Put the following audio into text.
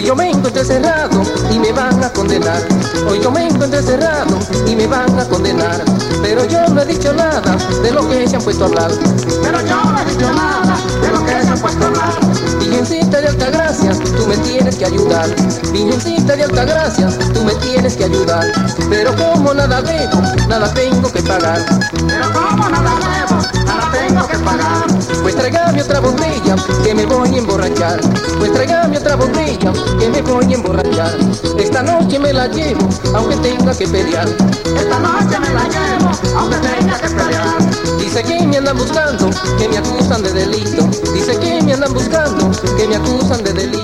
Hoy yo me encuentro encerrado y me van a condenar. Hoy yo me encuentro encerrado y me van a condenar. Pero yo no he dicho nada de lo que se han puesto a hablar. Pero yo no he dicho nada de lo que se han puesto a hablar. Virgencita de Altagracia, tú me tienes que ayudar. Virgencita de Altagracia, tú me tienes que ayudar. Pero como nada debo, nada tengo que pagar. Pero como nada debo, nada tengo que pagar. Pues tráigame otra botella, que me voy a emborrachar. Pues tráigame otra botella, que me voy a emborrachar. Esta noche me la llevo, aunque tenga que pelear. Esta noche me la llevo, aunque tenga que pelear. Dice que me andan buscando, que me acusan de delito. Dice que me andan buscando, que me acusan de delito.